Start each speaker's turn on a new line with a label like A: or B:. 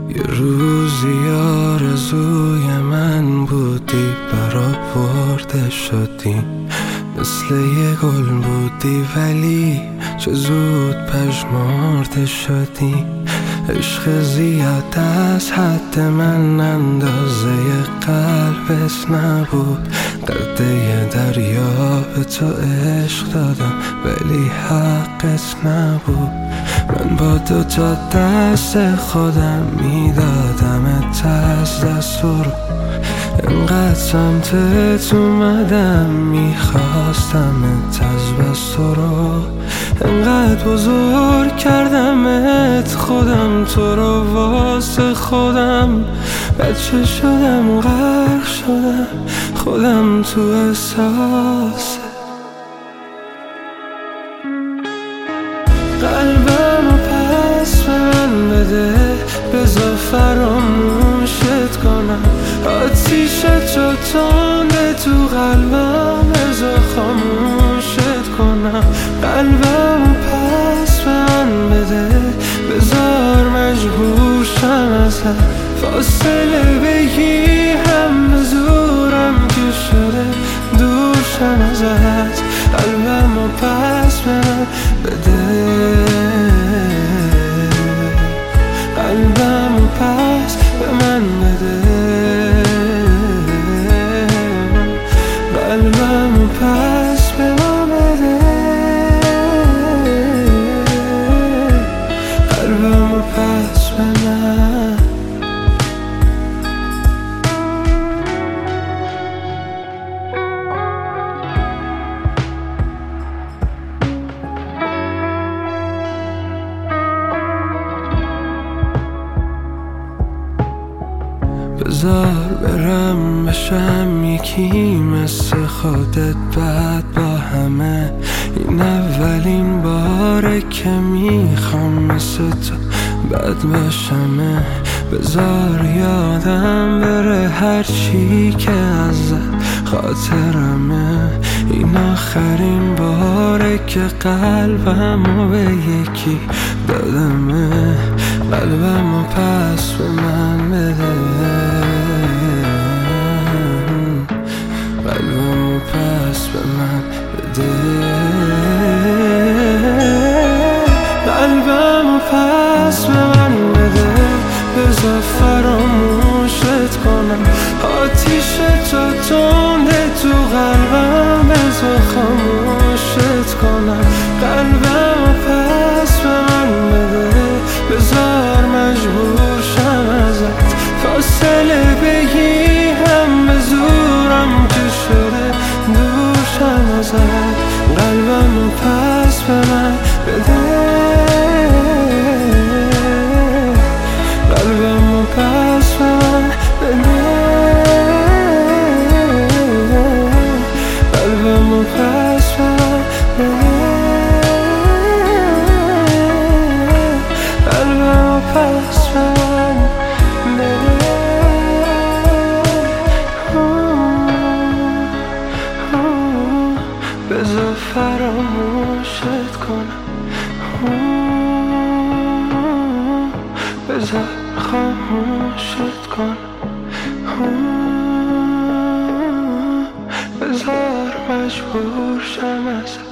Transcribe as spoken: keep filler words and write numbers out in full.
A: یه روزی آرزوی من بودی، برآورده شدی، مثل یه گل بودی ولی چه زود پژمرده شدی. عشق زیاد از حد من اندازه قلبت نبود، قده دریا به تو عشق دادم ولی حقت نبود. من با دو تا دست خودم میدادمت از دست رو، انقدر سمتت اومدم میخواستمت از بس رو، انقدر بزرگ کردمت خودم تو رو واسه خودم. بچه شدم غرق شدم خودم تو احساسه. قلبمو پس به من بده، بذار فراموشت کنم. آتیش تو تنده تو قلبم، بذار خاموشت کنم. قلبمو پس به من بده، بذار مجبور شم ازت. فاصله بگیرم به زورم که شده دور شم ازت. قلبمو پس به من بده، قلبمو پس به من بده، قلبمو پس به من بده، قلبمو پس به من. بذار برم بشم یکی مثل خودت بعد با همه. این اولین باره که میخوام مثل تو بد باشمه. بذار یادم بره هر چی که ازت خاطرمه. این آخرین باره که قلبمو به یکی دادمه. قلبمو پس به من بده، قلبمو پس به من بده، قلبمو پس به من بده، بذار فراموشت کنم. آتیش تو تنده تو قلبم، بذار خاموشت کنم. قلبمو پس به من بده، بذار مجبور شم ازت. فاصله بگیرم به زورم که شده دور شم ازت. قلبمو پس به من بده، قلبمو پس به من بده، قلبمو پس به من بده، قلبمو پس به من بده. بذار فراموشت کنم، بذار خاموشت کنم، بذار مجبور شم ازت.